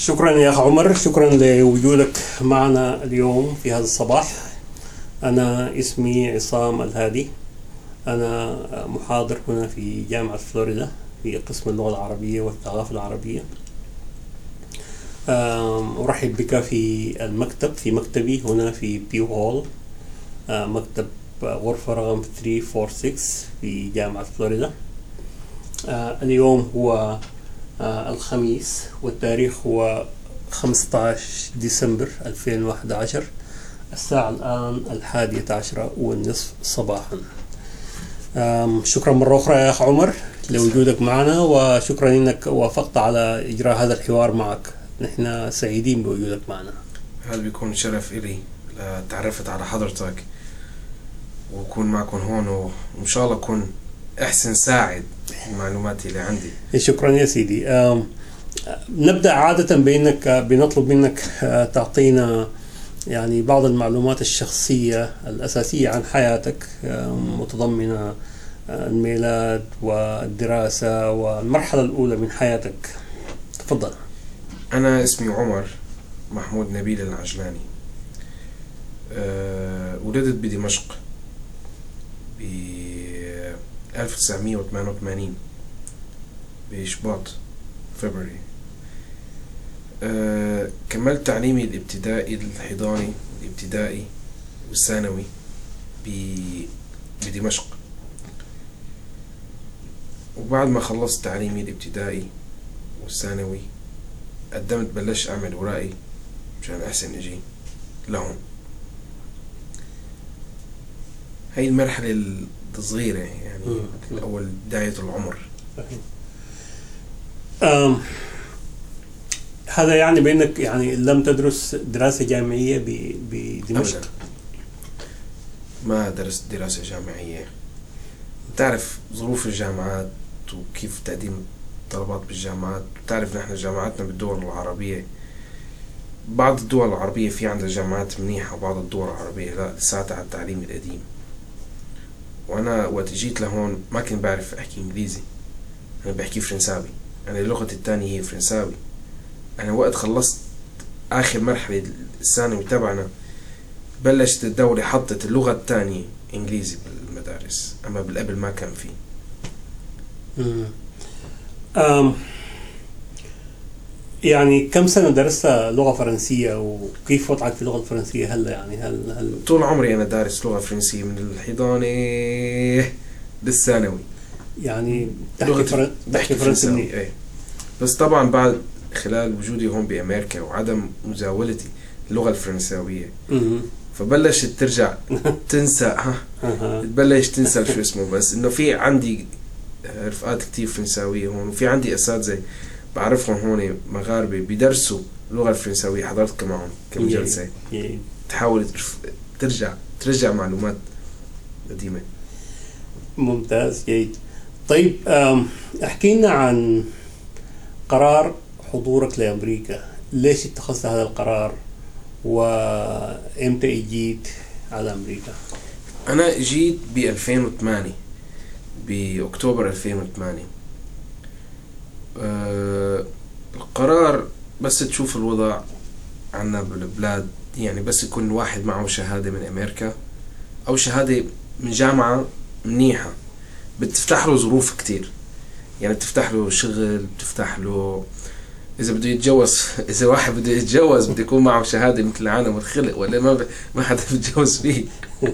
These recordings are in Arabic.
شكرا يا أخ عمر، شكرا لوجودك معنا اليوم في هذا الصباح. أنا اسمي عصام الهادي، أنا محاضر هنا في جامعة فلوريدا في قسم اللغة العربية والثقافة العربية. أرحب بك في المكتب، في مكتبي هنا في بيو هول، مكتب غرفة رقم 346 في جامعة فلوريدا. اليوم هو الخميس والتاريخ هو 15 ديسمبر 2011. الساعة الآن 11:30 صباحا. شكرا مرة أخرى يا أخ عمر لوجودك معنا، وشكرا أنك وافقت على إجراء هذا الحوار معك. نحن سعيدين بوجودك معنا. هذا بيكون شرف إلي تعرفت على حضرتك وأكون معكم هون، وإن شاء الله أكون أحسن ساعد المعلومات اللي عندي. شكرا يا سيدي. نبدأ عادة بأنك بنطلب منك تعطينا يعني بعض المعلومات الشخصية الأساسية عن حياتك، متضمنة الميلاد والدراسة والمرحلة الأولى من حياتك. تفضل. أنا اسمي عمر محمود نبيل العجلاني. ولدت بدمشق ب 1988 بشباط فبراير. كملت تعليمي الابتدائي الحضاني الابتدائي والثانوي بدمشق، وبعد ما خلصت تعليمي الابتدائي والثانوي بلشت أعمل أوراقي مشان أحسن أجي لهون. هاي المرحلة الصغيرة يعني أول بداية العمر. هذا يعني بأنك يعني لم تدرس دراسة جامعية بدمشق؟ أبداً. ما درست دراسة جامعية. تعرف ظروف الجامعات وكيف تقديم طلبات بالجامعات. تعرف نحن جامعاتنا بالدول العربية، بعض الدول العربية في عندها جامعات منيحة، وبعض الدول العربية لا، لساتها على التعليم القديم. وأنا وقت جيت لهون ما كنت بعرف أحكي إنجليزي، أنا بحكي فرنساوي، أنا لغتي الثانية هي فرنساوي. أنا وقت خلصت آخر مرحلة الثانوي تبعنا بلشت الدولة حطت اللغة الثانية إنجليزي بالمدارس، أما بالقبل ما كان في. يعني كم سنة درست لغة فرنسية، وكيف وضعك في اللغة الفرنسية هلا؟ يعني هل طول عمري أنا دارس لغة فرنسية من الحضانة للثانوي. يعني بحكي فرنساوي ايه. بس طبعا بعد خلال وجودي هون بأمريكا وعدم مزاولتي اللغة الفرنساوية فبلشت ترجع تنسى تبلش تنسى شو اسمه. بس انه في عندي رفقات كتير فرنساوية هون، وفي عندي اساتذة بعرفهم هون مغاربة بيدرسوا اللغة الفرنساوية، حضرت معهم كم جلسة تحاول ترجع معلومات قديمة. ممتاز، جيد. طيب احكي لنا عن قرار حضورك لأمريكا. ليش اتخذت هذا القرار، وامتى اجيت على أمريكا؟ أنا جيت ب 2008 بأكتوبر 2008. القرار بس تشوف الوضع عنا بالبلاد، يعني بس يكون الواحد معه شهادة من أمريكا أو شهادة من جامعة منيحة بتفتح له ظروف كتير. يعني بتفتح له شغل، بتفتح له إذا بده يتجوز. إذا واحد بده يتجوز بده يكون معه شهادة مثل العالم والخلق، ولا ما حدا بيتجوز فيه.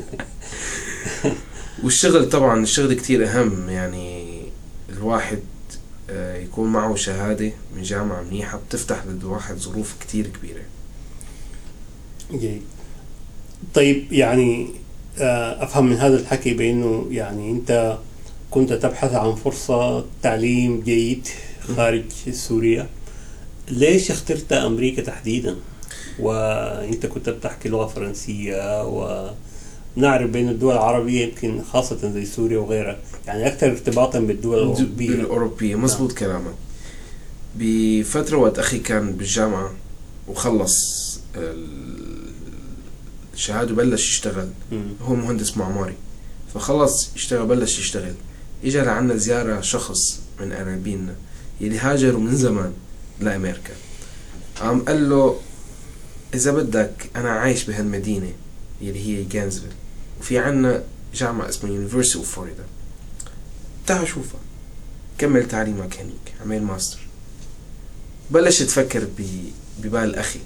والشغل طبعا الشغل كتير أهم، يعني الواحد يكون معه شهادة من جامعة منيحة بتفتح للواحد ظروف كتير كبيرة. جيد. طيب يعني أفهم من هذا الحكي بأنه يعني أنت كنت تبحث عن فرصة تعليم جيد خارج سوريا. ليش اخترت أمريكا تحديدا، وأنت كنت بتحكي لغة فرنسية، ونعرف بين الدول العربية يمكن خاصة زي سوريا وغيرها يعني أكثر ارتباطا بالدول الأوروبية. مزبوط كلامك. بفترة وقت أخي كان بالجامعة وخلص الشهادة وبلش يشتغل، هو مهندس معماري، فخلص يشتغل بلش يشتغل. إجا لعنا زيارة شخص من قرايبينا يلي هاجروا من زمان لأمريكا، قام قال له إذا بدك أنا عايش بهالمدينة اللي هي جانزفيل، وفي عنا جامعة اسمها يونيفرسيتي اوف فلوريدا، تعال شوفها، كمل تعليمك هنيك، عمل ماستر. بلش تفكر ببال أخي،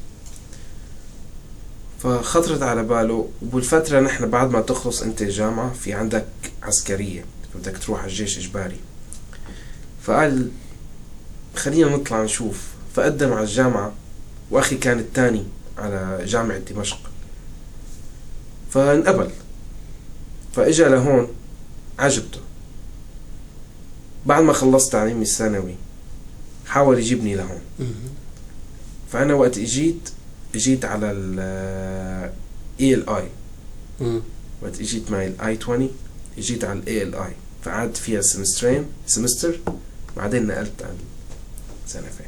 فخطرت على باله. وبالفترة نحن بعد ما تخلص أنت الجامعة في عندك عسكرية، بدك تروح على الجيش إجباري. فقال خلينا نطلع نشوف. فقدم على الجامعة، وأخي كان الثاني على جامعة دمشق، فانقبل. فإجا لهون عجبته. بعد ما خلصت تعليمي الثانوي حاول يجيبني لهون. فأنا وقت اجيت على ال ELI. وقت اجيت معي ال I-20 اجيت على ال ALI، فقعدت فيها سمستر، بعدين نقلت على سنتين.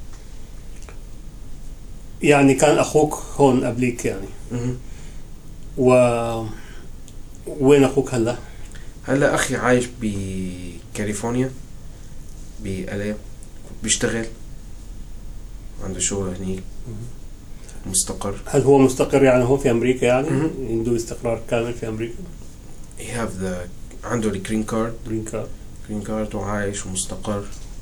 يعني كان أخوك هون قبليك يعني. وين أخوك هلا؟ هلا أخي عايش بكاليفورنيا بLA، بيشتغل، عنده شغل هنيك، مستقر. هل هو مستقر يعني هو في أمريكا يعني؟ عنده استقرار كامل في أمريكا؟ عنده الجرين كارد وعايش ومستقر.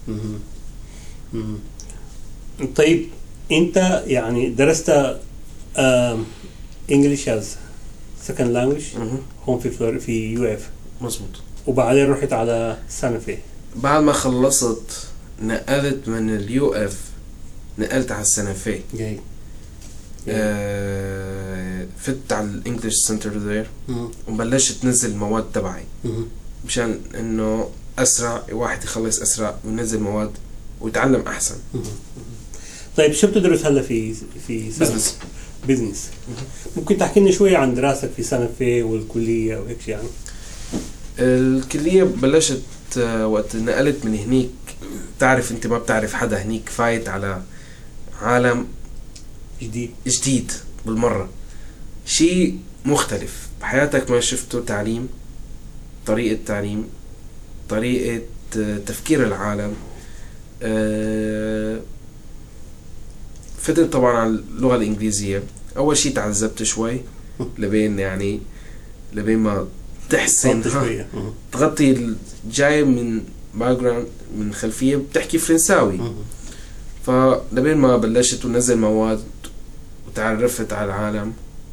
طيب أنت يعني درست English as second language هون في UF. مظبوط. وبعدين رحت على سانفي. بعد ما خلصت نقلت من الUF، نقلت على السانفي. جاي. فت على الانجليش سنتر ذير، وبلشت تنزل المواد تبعي مشان انه اسرع واحد يخلص اسرع وينزل مواد ويتعلم احسن. طيب شو بتدرس هلا في بزنس؟ ممكن تحكي لنا شوي عن دراستك في سانفي والكليه وهيك يعني؟ الكليه بلشت وقت نقلت من هنيك. تعرف انت ما بتعرف حدا هنيك، فايت على عالم جديد بالمرة، شيء مختلف بحياتك ما شفته. طريقة تعليم، طريقة تفكير العالم. فتت طبعا على اللغة الإنجليزية. أول شيء تعذبت شوي لبين ما تحسن تغطي جاي من باكجراوند، من خلفية بتحكي فرنساوي. فلبين ما بلشت ونزل مواد وتعرفت على العالم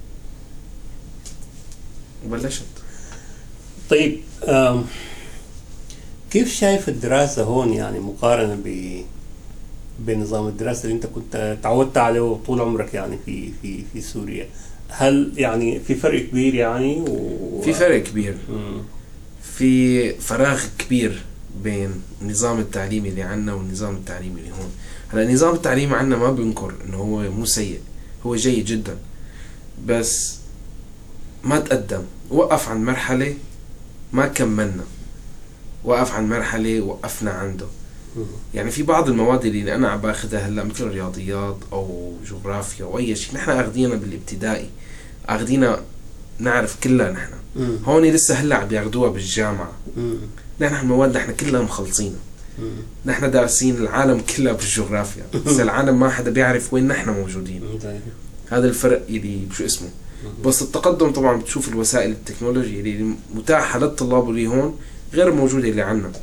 وبلشت. طيب كيف شايف الدراسة هون يعني مقارنة بنظام الدراسة اللي انت كنت تعودت عليه طول عمرك يعني في سوريا؟ هل يعني في فرق كبير يعني؟ في فرق كبير. في فراغ كبير بين النظام التعليمي اللي عنا والنظام التعليمي اللي هون. هلا النظام التعليمي عنا ما بنكر انه هو مو سيء، هو جيد جدا، بس ما تقدم. وقف عن مرحلة ما كملنا، وقف عن مرحلة وقفنا عنده. يعني في بعض المواد اللي انا عم باخذها هلا مثل الرياضيات او جغرافيا او اي شيء نحن اخذينها بالابتدائي، اخذينها نعرف كلها نحن. هون لسه هلا عم بياخذوها بالجامعة. نحن المواد نحن كلها مخلصينها. نحن دارسين العالم كلها بالجغرافيا، بس العالم ما حدا بيعرف وين نحن موجودين. هذا الفرق اللي شو اسمه. بس التقدم طبعا بتشوف الوسائل التكنولوجيا اللي متاحة للطلاب اللي هون غير موجودة اللي عنا.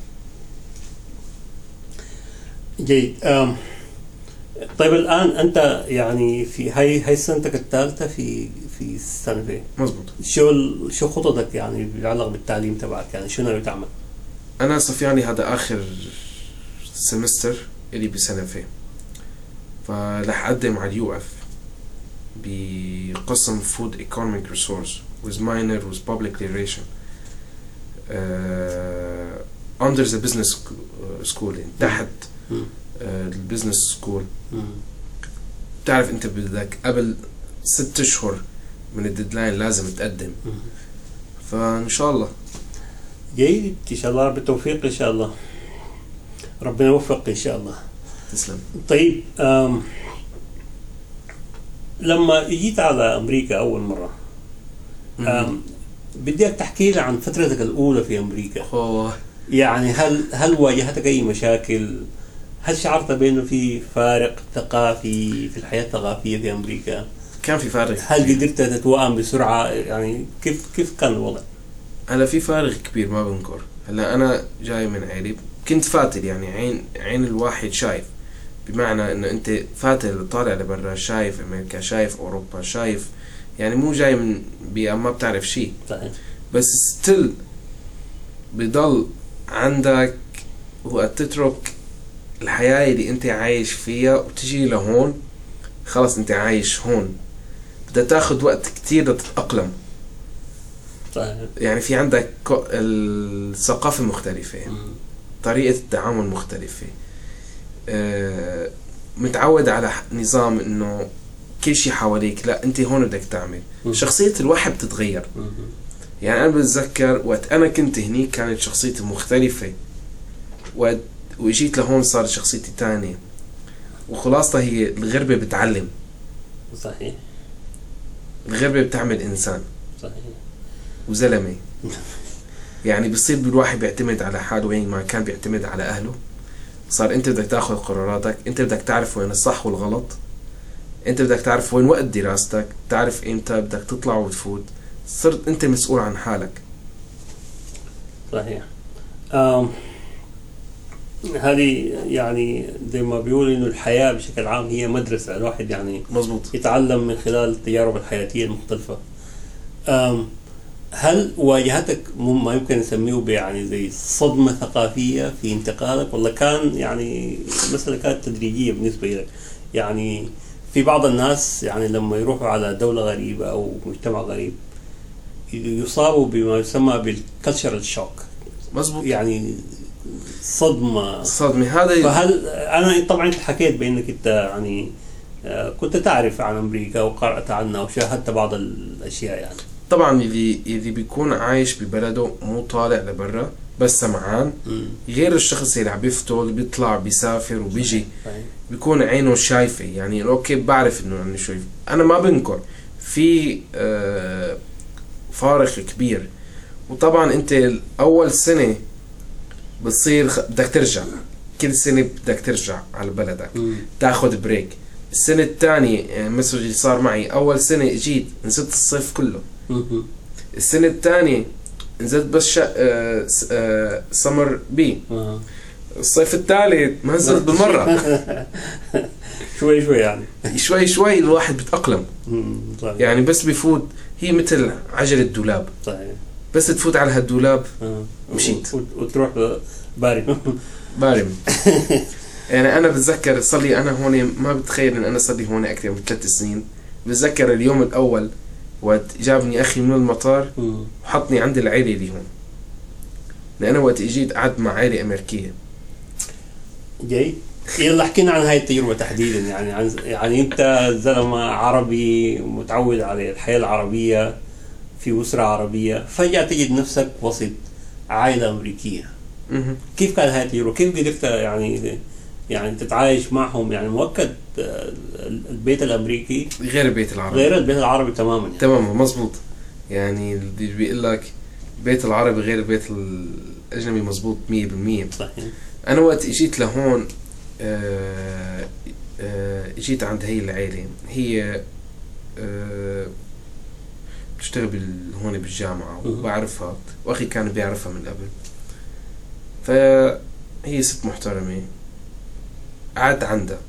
جيد. طيب الآن أنت يعني في هاي سنتك الثالثة في سانفي. مزبوط. شو خططك يعني بالعلاقة بالتعليم تبعك؟ يعني شو ناوي تعمل؟ أنا صفياني هذا آخر سمستر اللي بسانفي، فلح أقدم على الUF بقسم Food Economic Resource with minor with Public Relation under the business school، يعني تحت البزنس سكول. بتعرف انت بدك قبل 6 أشهر من الديدلاين لازم تقدم. فان شاء الله. جيد، ان شاء الله بالتوفيق ان شاء الله، ربنا يوفق ان شاء الله. تسلم. طيب لما جيت على امريكا اول مره بدي تحكي لي عن فترتك الاولى في امريكا. يعني هل واجهتك اي مشاكل هل شعرت بأنه في فارق ثقافي في الحياة الثقافية في أمريكا؟ كان في فارق هل كبير. قدرت تتوائم بسرعة؟ يعني كيف كان الوضع؟ هلا في فارق كبير ما بنكر. هلا أنا جاي من عيلة كنت فاتل، يعني عين الواحد شايف، بمعنى إنه أنت فاتل طالع لبرا، شايف أمريكا، شايف أوروبا، شايف يعني مو جاي من بيئة ما بتعرف شيء. صحيح. بس ستيل بضل عندك وقت تترك الحياة اللي انت عايش فيها وتجي لهون، خلص انت عايش هون، بدها تاخد وقت كتير لتتأقلم. صحيح. يعني في عندك الثقافة مختلفة، طريقة التعامل مختلفة، متعود على نظام انه كل شيء حواليك، لا انت هون بدك تعمل. شخصية الواحد بتتغير. يعني انا بتذكر وقت انا كنت هنيك كانت شخصيتي مختلفة، وجيت لهون صار شخصيتي تانية. وخلاصة هي الغربة بتعلم. صحيح. الغربة بتعمل إنسان. صحيح. وزلمة. يعني بصير بالواحد بيعتمد على حاله وين ما كان بيعتمد على أهله. صار أنت بدك تاخذ قراراتك، أنت بدك تعرف وين الصح والغلط، أنت بدك تعرف وين وقت دراستك، تعرف إمتى بدك تطلع وتفوت، صرت أنت مسؤول عن حالك. صحيح. هذه يعني زي ما بيقول إنه الحياة بشكل عام هي مدرسة، الواحد يعني مزبوط. يتعلم من خلال التجارب الحياتية المختلفة. هل واجهتك ما يمكن نسميه يعني زي صدمة ثقافية في انتقالك، ولا كان يعني مسألة كانت تدريجية بالنسبة لك؟ يعني في بعض الناس يعني لما يروحوا على دولة غريبة أو مجتمع غريب يصابوا بما يسمى بالكالتشرال شوك. مزبوط. يعني صدمة. هذا. فهل أنا طبعا أنت حكيت بأنك أنت يعني كنت تعرف عن أمريكا وقرأت عنها وشاهدت بعض الأشياء يعني. طبعا اللي بيكون عايش ببلده مو طالع لبرا بس سمعان، غير الشخص اللي عم بيفتل اللي بيطلع بيسافر وبيجي بيكون عينه شايفة. يعني اوكي بعرف انه انا شايف، انا ما بنكر في فارق كبير. وطبعا انت اول سنة بتصير بدك ترجع، كل سنة بدك ترجع على بلدك تاخد بريك. السنة الثانية مثل اللي صار معي، اول سنة اجيت نزلت الصيف كله. السنة الثانية نزلت بس سمر بي. الصيف الثالث ما نزلت بالمرة. شوي شوي يعني شوي شوي الواحد بيتأقلم. يعني بس بيفوت، هي مثل عجلة دولاب. صحيح. بس تفوت على هالدولاب مشيت وتروح بارم. بارم. يعني أنا بتذكر صار لي أنا هون ما بتخيل إن أنا صار لي هون أكثر من 3 سنين. بتذكر اليوم الأول وقت جابني أخي من المطار وحطني عند العيلة اللي هون، لأن أنا وقت إجيت قعدت مع عائلة أمريكية. جيد. يلا حكينا عن هاي التجربة تحديدا. يعني أنت زلمة عربي متعود على الحياة العربية في أسرة عربية، فجأة تجد نفسك وسط عائلة أمريكية. كيف كان هاي التجربة؟ كيف قدرت يعني تتعايش معهم؟ يعني مؤكد البيت الأمريكي غير البيت العربي، غير البيت العربي تماما يعني. تماما مزبوط. يعني اللي بيقول لك البيت العربي غير البيت الأجنبي مزبوط 100%. صحيح. أنا وقت إجيت لهون إجيت عند هي العيلة، هي بتشتغل هون بالجامعة وبعرفها، وأخي كان بيعرفها من قبل. فهي ست محترمة، قعدت عندها.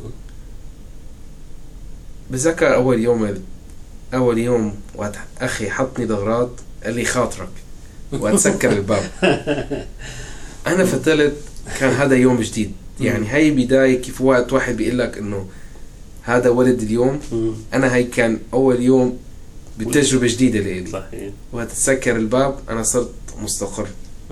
بذكر أول يوم وقت أخي حطني دغرات قال لي خاطرك وأتسكر الباب. أنا فتلت، كان هذا يوم جديد. يعني هاي بداية، كيف وقت واحد بيقول لك إنه هذا ولد اليوم، أنا هاي كان أول يوم بتجربة جديدة لإلي. صحيح. وقت تسكر الباب أنا صرت مستقر.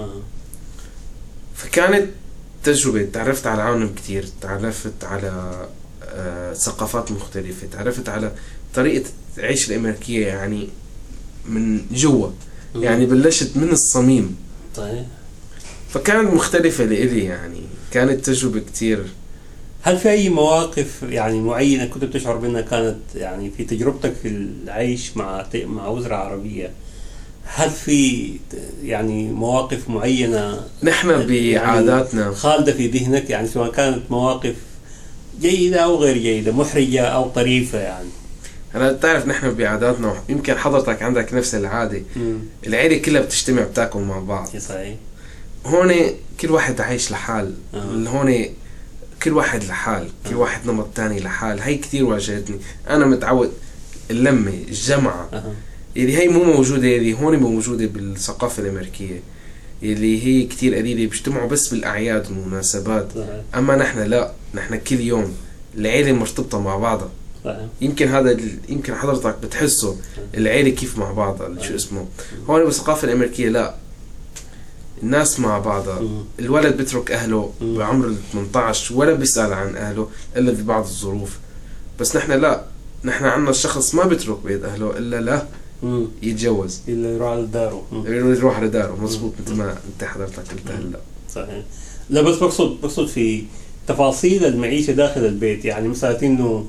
فكانت تجربة، تعرفت على عالم كتير، تعرفت على ثقافات مختلفة، تعرفت على طريقة العيش الأمريكية يعني من جوا. يعني بلشت من الصميم. طيب. فكانت مختلفة لإلي، يعني كانت تجربة كتير. هل في أي مواقف يعني معينة كنت بتشعر بأنها كانت يعني في تجربتك في العيش مع أسرة عربية، هل في يعني مواقف معينة نحن بعاداتنا خالدة في ذهنك، يعني سواء كانت مواقف جيدة أو غير جيدة، محرجة أو طريفة يعني؟ أنا بتعرف نحن بعاداتنا يمكن حضرتك عندك نفس العادة. العيلة كلها بتجتمع بتاكل مع بعض. صحيح. هون كل واحد عايش لحال. هون كل واحد لحال، كل واحد نمط تاني لحال. هي كتير واجهتني. أنا متعود اللمة الجمعة اللي هي مو موجودة، اللي هون موجودة بالثقافة الأمريكية، اللي هي كتير قليلة، بيجتمعوا بس بالأعياد والمناسبات. أما نحن لا، نحن كل يوم العيلة مرتبطة مع بعضها. يمكن هذا يمكن حضرتك بتحسه العيلة كيف مع بعضها. شو اسمه هون بالثقافة الأمريكية لا، الناس مع بعضها. الولد بيترك أهله بعمر 18 ولا بيسأل عن أهله إلا في بعض الظروف. بس نحن لا، نحن عنا الشخص ما بيترك بيت أهله إلا لا يتجوز، إلا يروح على داره. يروح على داره. مزبوط مثل ما أنت حضرتك قلت هلا. صحيح. لا بس بقصد في تفاصيل المعيشة داخل البيت، يعني مثلا إنه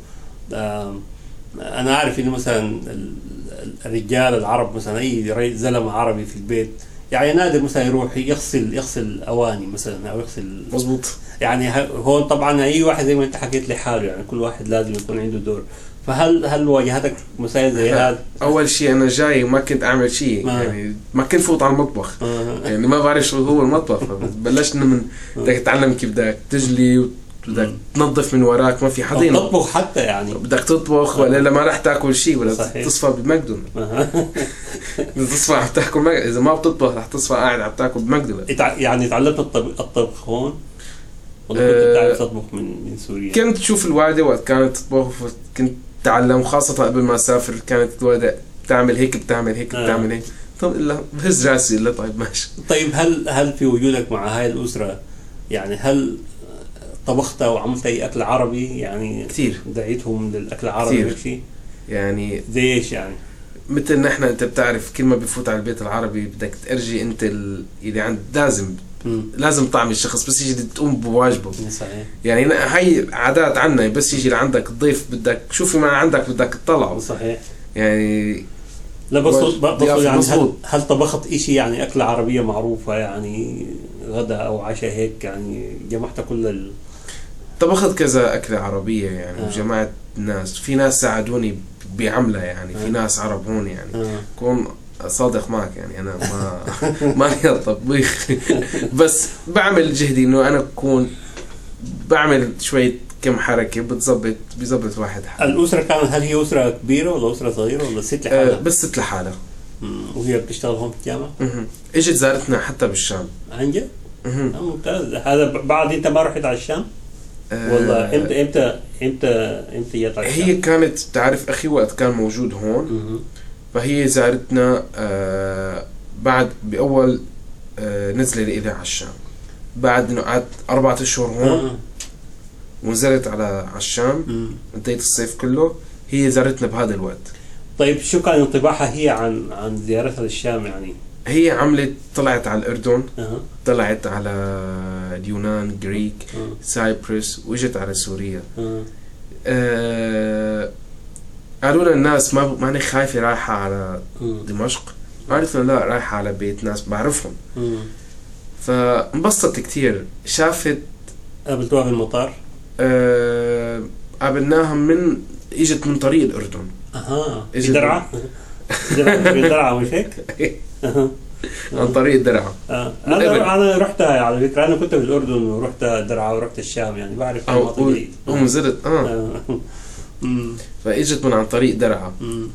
أنا أعرف إنه مثلا الرجال العرب مثلا أي زلمة عربي في البيت يعني نادر مثلا يروح يغسل أواني مثلا أو يغسل. مزبوط. يعني هون طبعا أي واحد زي ما أنت حكيت لي حاله، يعني كل واحد لازم يكون عنده دور. فهل واجهتك مسائل زي هذا؟ أول شيء أنا جاي ما كنت أعمل شيء، يعني ما كنت فوت على المطبخ. يعني ما بعرف شو هو المطبخ. بلشنا من بدك تتعلم كيف بدك تجلي وبدك تنظف من وراك، ما في حدا تطبخ حتى، يعني بدك تطبخ ولا ما رح تاكل شيء ولا تصفى بماكدونالدز. تصفى عم تاكل إذا ما بتطبخ رح تصفى قاعد عم تاكل بماكدونالدز. يعني تعلمت الطبخ هون ولا كنت بتعرف تطبخ من سوريا؟ كنت شوف الوالدة وقت كانت تطبخ، كنت تعلم خاصة قبل ما أسافر. كانت الوالدة بتعمل هيك بتعمل هيك بتعمل هيك. طب إلا بهز راسي إلا طيب ماشي. طيب هل في وجودك مع هاي الأسرة يعني هل طبخت أو عملت أي أكل عربي؟ يعني كتير دعيتهم للأكل العربي شيء يعني زي إيش يعني؟ مثل نحن أنت بتعرف كل ما بفوت على البيت العربي بدك تأرجي أنت اللي عند لازم طعم الشخص بس يجي تقوم بواجبه. صحيح. يعني هاي عادات عنا، بس يجي لعندك الضيف بدك شوفي ما عندك بدك تطلعه. صحيح. يعني لا بس يعني هل طبخت إشي يعني أكلة عربية معروفة يعني غدا أو عشاء هيك، يعني جمعت كل طبخت كذا أكلة عربية يعني وجمعت ناس. في ناس ساعدوني بعملها يعني. في ناس عرب هون يعني كون صادق معك يعني أنا ما لي الطبيخ بس بعمل جهدي إنه أنا أكون بعمل شوية كم حركة بيزبط واحد حال. الأسرة كانت هل هي أسرة كبيرة ولا أسرة صغيرة ولا ست لحالها؟ بس ست لحالها. وهي بتشتغل هون في الجامعة؟ اجت زارتنا حتى بالشام. عن جد؟ ممتاز. هذا بعد أنت ما رحت على الشام؟ ولا امتى جت على الشام؟ هي كانت تعرف أخي وقت كان موجود هون فهي زارتنا بعد بأول نزلة لإلي على الشام. بعد إنه قعدت 4 أشهر هون ونزلت على الشام انتهيت الصيف كله. هي زارتنا بهذا الوقت. طيب شو كان انطباعها هي عن زيارتها للشام يعني؟ هي عملت طلعت على الأردن طلعت على اليونان جريك سايبرس وإجت على سوريا. قالوا لنا الناس ما أنا خايفة رايحة على دمشق. قالت لنا لا رايحة على بيت ناس بعرفهم. فانبسطت كتير. شافت قابلتوها في المطار؟ قابلناها اجت من طريق الأردن. في درعا؟ في درعا مش هيك؟ عن طريق درعا. أنا رحتها على فكرة. أنا كنت في الأردن ورحت درعا ورحت الشام يعني بعرف المناطق دي. نزلت فاجت من عن طريق درعا.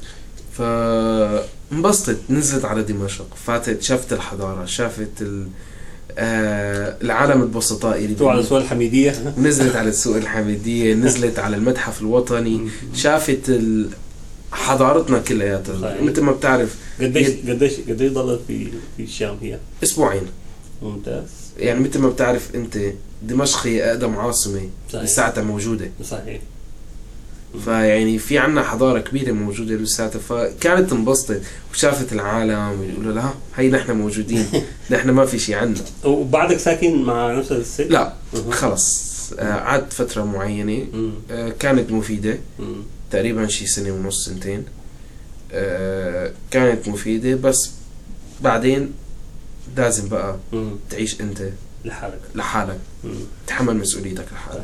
فانبسطت. نزلت على دمشق فاتت شافت الحضارة شافت العالم البسطاء اللي على سوق الحميدية. نزلت على السوق الحميدية نزلت على المتحف الوطني شافت حضارتنا كلياتها. مثل ما بتعرف قديش ضلت في الشام هي؟ 2 أسبوع. ممتاز. يعني مثل ما بتعرف انت دمشق هي اقدم عاصمة لساعتها موجودة. صحيح. فيعني في عنا حضارة كبيرة موجودة لساتها. فكانت انبسطت وشافت العالم ويقولوا لها هي نحن موجودين نحن ما في شيء عنا. وبعدك ساكن مع نفس الست؟ لا خلص قعدت فترة معينة كانت مفيدة تقريبا شي 1.5 2 سنين. كانت مفيدة بس بعدين لازم بقى مم. تعيش انت لحالك. تحمل مسؤوليتك لحالك.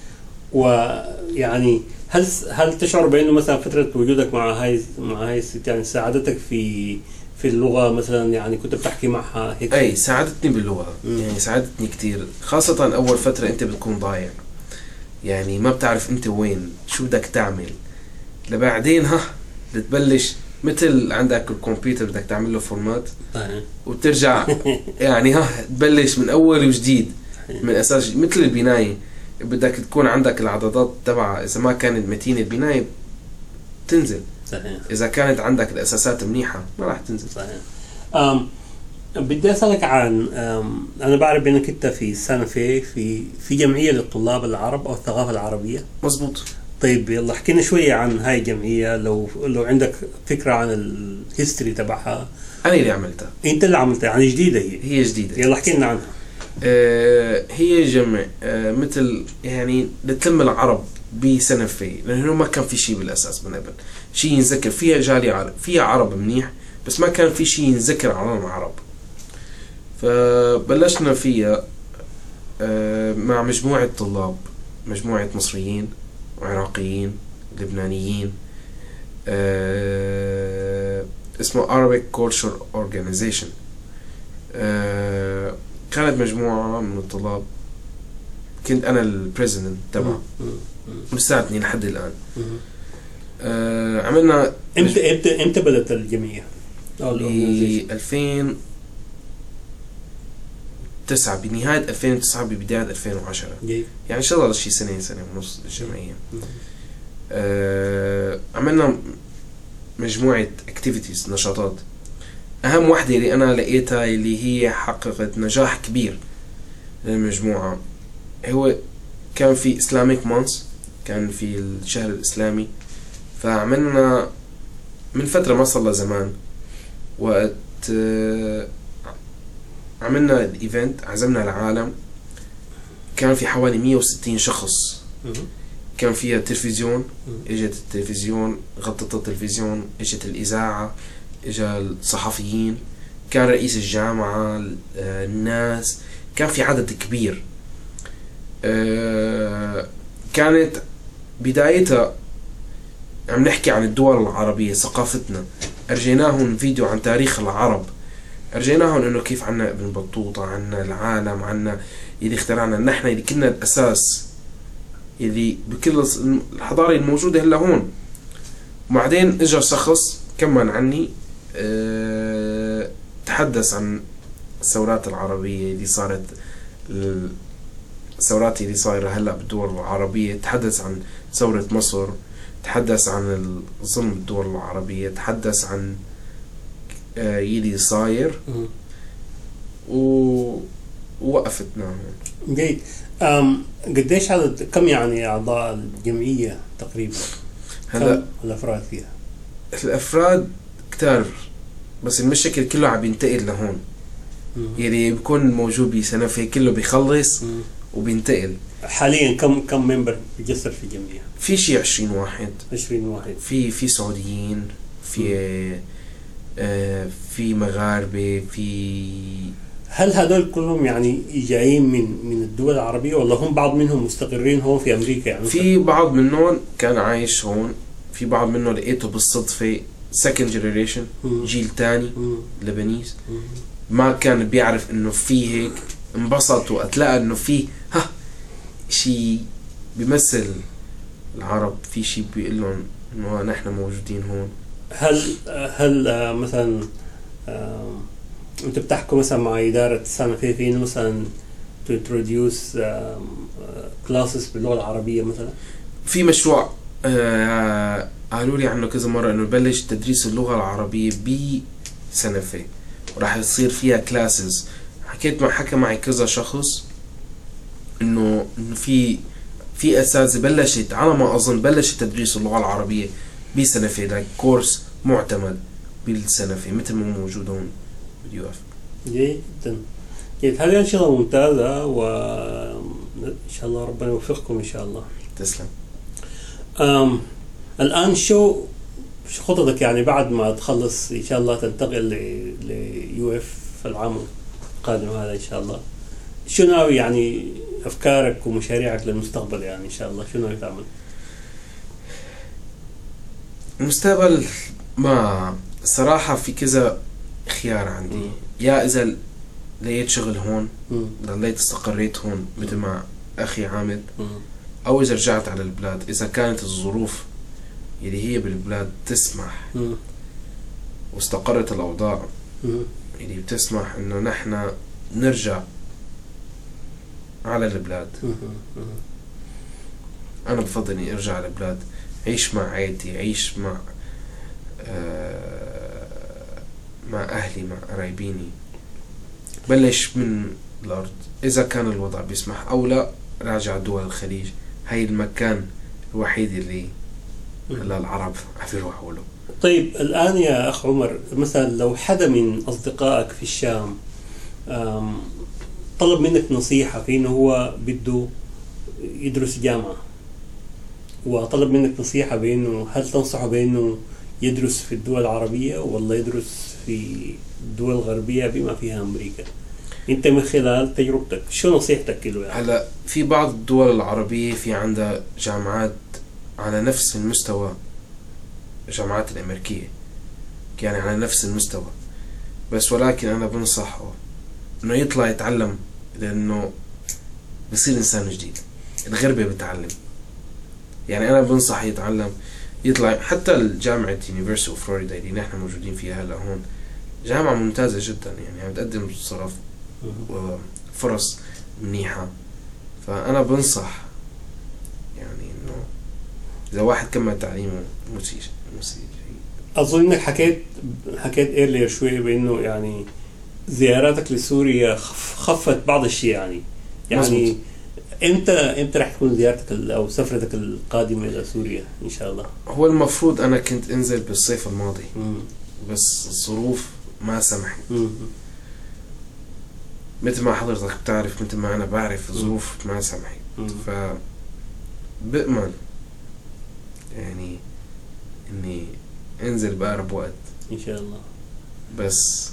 ويعني هل تشعر بانه مثلا فتره وجودك مع هاي الست يعني ساعدتك في اللغه مثلا، يعني كنت بتحكي معها هيك؟ اي ساعدتني باللغه، يعني ساعدتني كتير، خاصه اول فتره انت بتكون ضايع، يعني ما بتعرف انت وين شو بدك تعمل، لبعدين بتبلش مثل عندك الكمبيوتر بدك تعمل له فورمات وترجع يعني تبلش من اول وجديد من اساس، مثل البنايه بدك تكون عندك العضادات تبع، اذا ما كانت متينه البنايه تنزل، صحيح. اذا كانت عندك الاساسات منيحه ما راح تنزل. صحيح. بدي اسالك عن انا بعرف انك انت في سنه في جمعيه للطلاب العرب او الثقافه العربيه. مزبوط. طيب يلا احكي لنا شويه عن هاي الجمعيه، لو عندك فكره عن الهيستوري تبعها. انا اللي عملتها. انت اللي عملتها يعني جديده؟ هي جديده. يلا احكي لنا عنها. هي جمع مثل يعني لتلم العرب بسنفي، لانه ما كان في شيء بالاساس من قبل شيء ينذكر فيها، جالي عرب فيها عرب منيح بس ما كان في شيء ينذكر عن العرب، فبلشنا فيها مع مجموعة طلاب، مجموعة مصريين وعراقيين لبنانيين، اسمه Arabic Culture Organization. كانت مجموعة من الطلاب، كنت أنا البريزيدنت تبعه مساعدني لحد الآن. عملنا امتى بدأت الجمعية؟ في 2009، بنهاية 2009 ببداية 2010. يعني إن شاء الله شي سنة ونص الجمعية. عملنا مجموعة activities، نشاطات. أهم واحدة اللي أنا لقيتها اللي هي حققت نجاح كبير للمجموعة، هو كان في Islamic Month، كان في الشهر الإسلامي، فعملنا من فترة ما صار زمان وقت عملنا الإيفنت، عزمنا العالم، كان في حوالي 160 شخص، كان فيها تلفزيون، اجت التلفزيون غطت التلفزيون، اجت الإذاعة، اجا الصحفيين، كان رئيس الجامعة، الناس، كان في عدد كبير. كانت بدايتها عم نحكي عن الدول العربية، ثقافتنا، أرجيناهم فيديو عن تاريخ العرب، أرجيناهم إنه كيف عنا ابن بطوطة، عنا العالم، عنا اللي اخترعنا، نحن اللي كنا الأساس اللي بكل الحضارة الموجودة هلا هون. وبعدين إجا شخص كمان عني تحدث عن الثورات العربية اللي صارت، الثورات اللي صايرة هلا بالدول العربية، تحدث عن ثورة مصر، تحدث عن الظلم بالدول العربية، تحدث عن يلي صاير، ووقفتنا هون. جيد. قديش عدد، كم يعني أعضاء الجمعية تقريبا؟ هلا الأفراد فيها؟ الأفراد كتار، بس المشكل كله عم ينتقل لهون، يعني بيكون موجود بسنة كله بيخلص وبينتقل. حاليا كم ممبر بيجسر في الجمعية؟ في شي 20 واحد. 20 واحد. في سعوديين، في مغاربة، هل هذول كلهم يعني جايين من الدول العربية، ولا هم بعض منهم مستقرين هون في أمريكا؟ يعني في بعض منهم كان عايش هون، في بعض منهم لقيته بالصدفة second generation، جيل تاني لبنيز، ما كان بيعرف انه في هيك، انبسط وقت لقى انه في شي بيمثل العرب، في شي بيقول لهم انه نحن موجودين هون. هل مثلا انت بتحكوا مثلا مع إدارة سنة في مثلا to introduce classes باللغة العربية مثلا؟ في مشروع قالوا لي عنه كذا مرة، انه بلش تدريس اللغة العربية بسنة في، وراح يصير فيها كلاسز. حكى معي كذا شخص انه في اساتذة بلشت، على ما اظن بلشت تدريس اللغة العربية بسنة في، لايك كورس معتمد بالسنة في، مثل ما موجود هون باليو اف. جدا جيد. هذه أنشطة ممتازة، وإن شاء الله ربنا يوفقكم إن شاء الله. تسلم. الآن شو شو خططك يعني بعد ما تخلص ان شاء الله تنتقل ليو اف العام القادم هذا ان شاء الله؟ شو ناوي يعني افكارك ومشاريعك للمستقبل يعني ان شاء الله شو ناوي تعمل؟ المستقبل ما صراحة في كذا خيار عندي. يا إذا لقيت شغل هون ضليت استقريت هون مثل ما أخي عامل، أو إذا رجعت على البلاد إذا كانت الظروف اللي هي بالبلاد تسمح واستقرت الأوضاع اللي بتسمح إنه نحن نرجع على البلاد. أنا بفضل إني أرجع على البلاد، عيش مع عائلتي، عيش مع أهلي، مع قرايبيني، بلش من الأرض إذا كان الوضع بيسمح، أو لا راجع دول الخليج. هاي المكان الوحيد اللي هلا العرب عم يروحوا له. طيب الآن يا أخ عمر، مثلا لو حدا من أصدقائك في الشام طلب منك نصيحة في إنه هو بده يدرس جامعة، وطلب منك نصيحة بأنه هل تنصحه بأنه يدرس في الدول العربية ولا يدرس في الدول الغربية بما فيها أمريكا؟ أنت من خلال تجربتك شو نصيحتك له يعني؟ هلا في بعض الدول العربية في عندها جامعات على نفس المستوى الجامعات الأمريكية، يعني على نفس المستوى، بس ولكن أنا بنصحه إنه يطلع يتعلم، لأنه بصير إنسان جديد. الغربة بتعلم، يعني أنا بنصح يتعلم، يطلع. حتى الجامعة University of Florida اللي نحن موجودين فيها هلا هون جامعة ممتازة جدا، يعني عم تقدم صرف وفرص منيحة. فأنا بنصح يعني إنه إذا واحد كمل تعليمه مسيء. أظن إنك حكيت إيرلير شوي بأنه يعني زياراتك لسوريا خفت بعض الشيء يعني مزبوط. امتى رح تكون زيارتك او سفرتك القادمه الى سوريا ان شاء الله؟ هو المفروض انا كنت انزل بالصيف الماضي، بس الظروف ما سمحت. مثل ما حضرتك بتعرف، مثل ما انا بعرف، الظروف ما سمحت. بأمل يعني اني انزل بأقرب وقت ان شاء الله. بس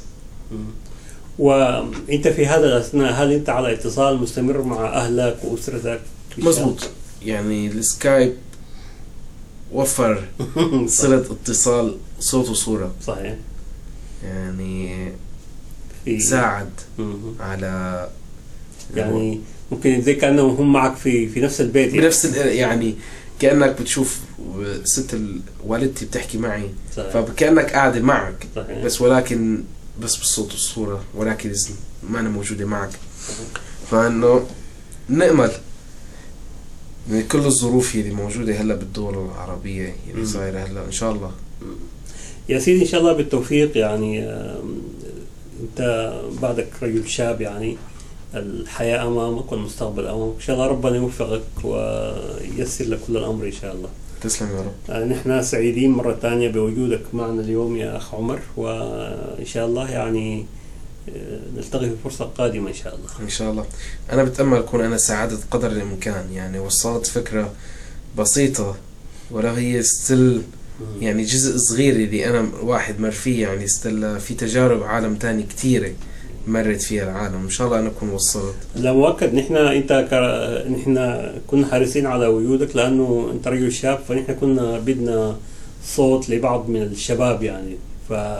وانت في هذا الاثناء هل انت على اتصال مستمر مع اهلك واسرتك؟ مزبوط، يعني السكايب وفر صلة اتصال صوت وصورة. صحيح، يعني ساعد على يعني ممكن زي كأنهم هم معك في نفس البيت يعني. بنفس يعني كأنك بتشوف ست والدتي بتحكي معي. صحيح. فكأنك قاعد معك. صحيح. بس ولكن بس بالصوت والصورة، ولكن ما أنا موجودة معك. فإنه نأمل من كل الظروف اللي موجودة هلا بالدول العربية اللي صايرة هلا إن شاء الله. يا سيدي إن شاء الله بالتوفيق. يعني أنت بعدك رجل شاب، يعني الحياة أمامك والمستقبل أمامك. إن شاء الله ربنا يوفقك وييسر لك كل الأمر إن شاء الله. تسلم يا رب. نحن سعيدين مرة ثانية بوجودك معنا اليوم يا أخ عمر، وإن شاء الله يعني نلتقي في فرصة قادمة إن شاء الله. إن شاء الله. أنا بتأمل أكون أنا ساعدت قدر الإمكان، يعني وصلت فكرة بسيطة ولو هي ستيل يعني جزء صغير اللي أنا واحد مر فيه، يعني ستيل في تجارب عالم تاني كتيرة مرت فيها العالم. إن شاء الله أنا أكون وصلت. لا مؤكد، نحن كنا حريصين على وجودك لأنه أنت رجل شاب، فنحن كنا بدنا صوت لبعض من الشباب يعني.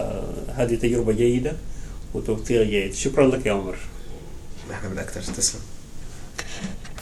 فهذه تجربة جيدة وتوفيق جيد. شكرا لك يا عمر. نحن بالأكثر. تسلم.